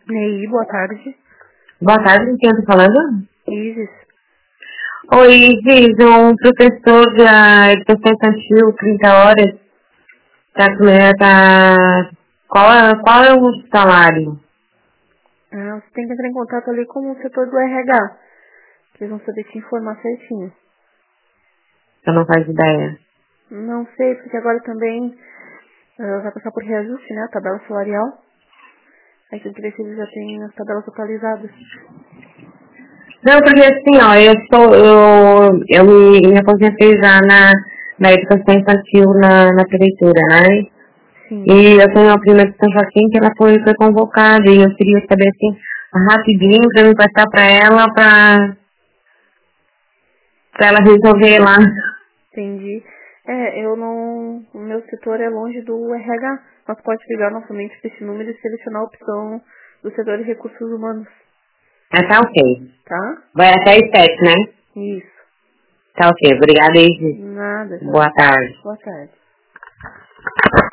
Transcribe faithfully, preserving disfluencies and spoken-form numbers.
Ney, boa tarde. Boa tarde, quem eu tô falando? Isis. Oi, Isis, um professor da educação infantil, trinta horas, tá, tá, qual, é, qual é o salário? Ah, você tem que entrar em contato ali com o setor do R H, que eles vão saber te informar certinho. Eu não faço ideia. Não sei, porque agora também uh, vai passar por reajuste, né, a tabela salarial. Aí tem que ver se eles já têm as tabelas atualizadas. Não, porque assim, ó, eu sou, eu, eu me, me aposentei já na, na educação infantil na, na prefeitura, né? Sim. E eu tenho uma prima de São Joaquim que ela foi, foi convocada e eu queria saber assim, rapidinho pra me passar pra ela, pra, pra ela resolver lá. Entendi. É, eu não... O meu setor é longe do R H. Mas pode ligar novamente para esse número e selecionar a opção do setor de recursos humanos. Ah, tá ok. Tá? Vai até às sete, né? Isso. Tá ok. Obrigada, Isis. Nada. Boa tarde. Boa tarde.